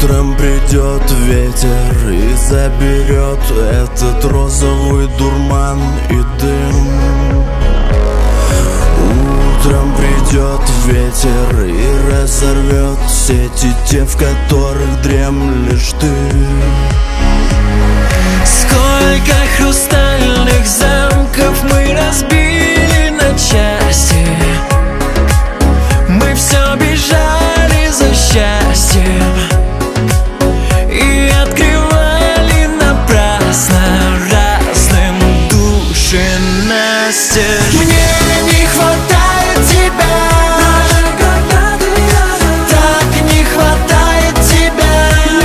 Утром придет ветер и заберет этот розовый дурман и дым. Утром придет ветер и разорвет сети, те, в которых дремлешь ты. Сколько хрустальных замков мы разбили на части. Мы все бежали за счастьем и открывали напрасно разным души настежь. Мне не хватает тебя, так не хватает тебя.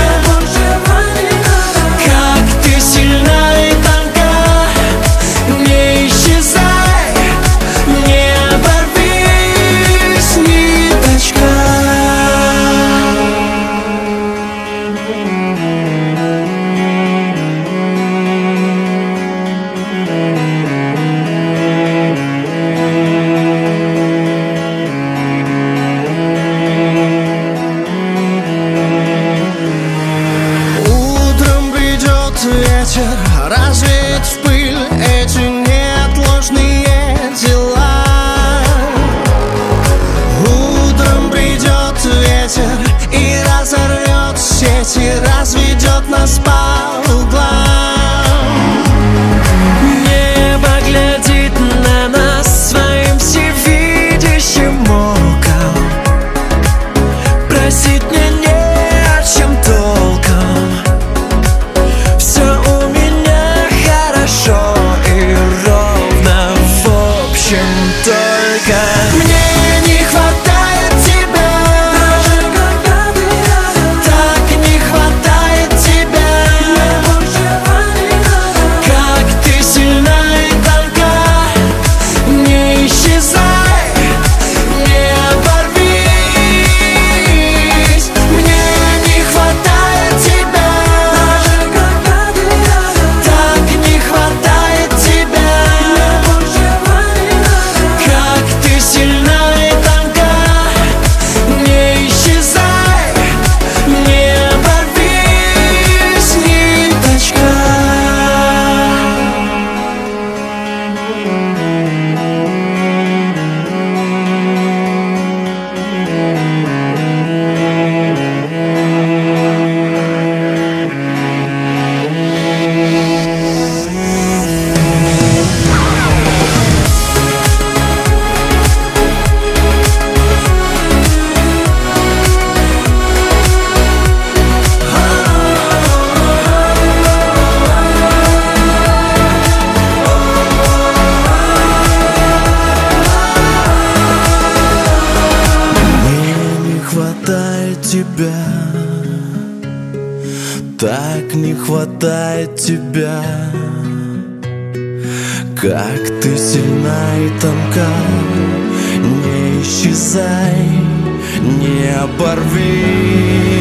Как ты сильна и тонка, не исчезай, не оборвись, ниточка. Ветер развеет в пыль эти неотложные дела. Утром придет ветер и разорвет сети, разведет нас по углам. Небо глядит на нас своим всевидящим оком, просит мне не о чем толком. Все у меня хорошо и ровно, в общем, только мне не хватает тебя, так не хватает тебя. Как ты сильна и тонка, не исчезай, не оборвись. Мне не хватает тебя, так не хватает тебя. Как ты сильна и тонка, не исчезай, не оборвись, ниточка. Тебя, так не хватает тебя. Как ты сильна и тонка, не исчезай, не оборви.